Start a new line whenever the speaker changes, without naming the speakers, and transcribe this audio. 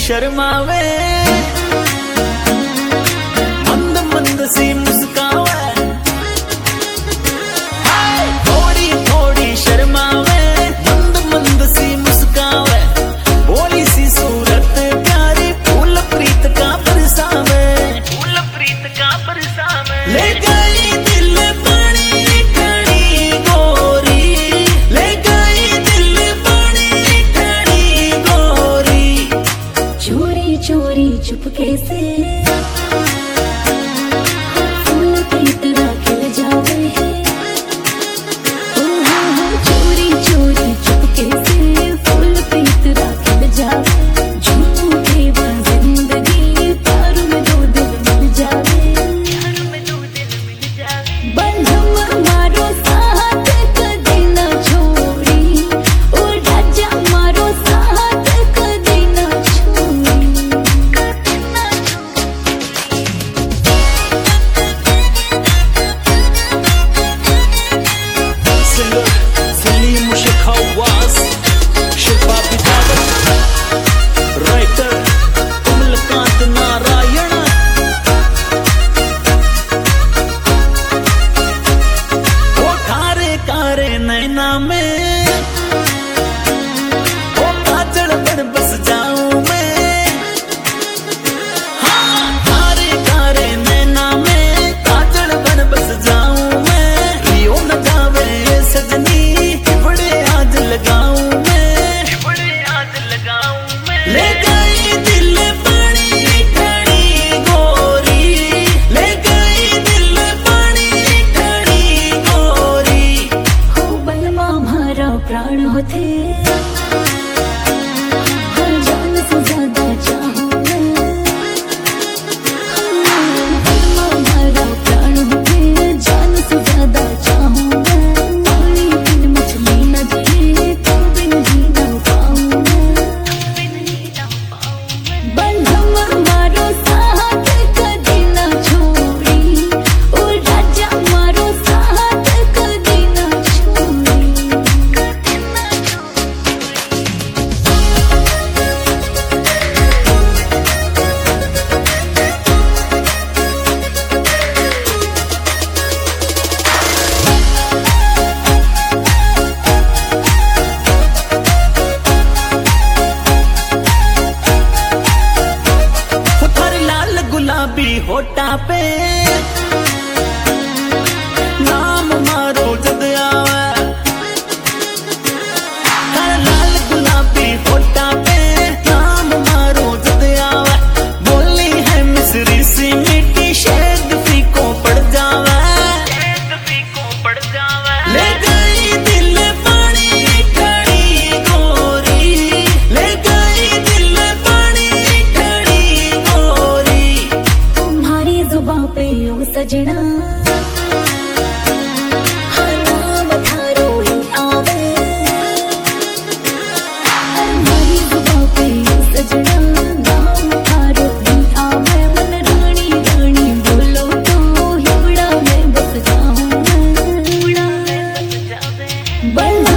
शर्मावे, मंद मंद सी मुस्कावे, थोड़ी थोड़ी शर्मावे, मंद मंद सी मुस्कावे, बोली सी सूरत प्यारी फूल प्रीत का बरसावे, फूल प्रीत का बरसावे। ले गई दिल पानी ठड़ी गोरी, ले गई दिल पानी ठड़ी गोरी,
चोरी चोरी चुपके से फूल की तरह खिल जावे हैं। चोरी चोरी चुपके से फूल की तरह खिल जावे, झूठे वो जिंदगी प्यार में दो दिल मिल जावे, प्यार में दो दिल मिल जावे। बंधम हमारो साथ कदे ना छोड़ी, ओ राजा हमारो साथ कदे ना छोड़ी, कदे ना
सलीम मुशक हवास, शिल्पा पितावत, राइटर कमलकांत नारायण। वो ठारे कारे नैना में वो काजल बन बस जाऊं मैं, हाँ ठारे कारे नैना में काजल बन बस जाऊं मैं, रियो न जावे सजनी बड़े आज लगाऊं मैं, बड़े आज लगाऊं मैं। ले गई दिल पानी ठड़ी गोरी, ले गई दिल पानी ठड़ी गोरी,
हो बलमा हमारा प्राण होते, हर जान से ज्यादा चाहूं मैं। बलमा हमारा प्राण होते, जान से ज्यादा चाहूं मैं। पानी बिन मछली न जिए, तुम बिन जी ना पाऊं मैं, तुम बिन जी ना पाऊं मैं। बंधम हमारो साथ कदे ना छोड़ी, ओ राजा हमारो साथ कदे ना छोड़ी, कदे ना छोड़ी।
वो थारे लाल गुलाबी होठा पे नाम मारो जद आवे, थारे लाल गुलाबी होठा पे नाम मारो जद आवे, बोली है मिस्री सी मीठी शेद फीको पड़ जावे, शेद फीको पड़ जावे। ले गई दिल पानी ठड़ी गोरी, ले गई दिल पानी ठड़ी गोरी,
तुम्हारी जुबां पे ओ सजना, हर नाम थारो ही आवे। तुम्हारी जुबां पे ओ सजना, नाम थारो ही आवे। मन रानी रानी बोलो तो हिवड़ा में बस जाऊं मैं, हिवड़ा में बस जावे।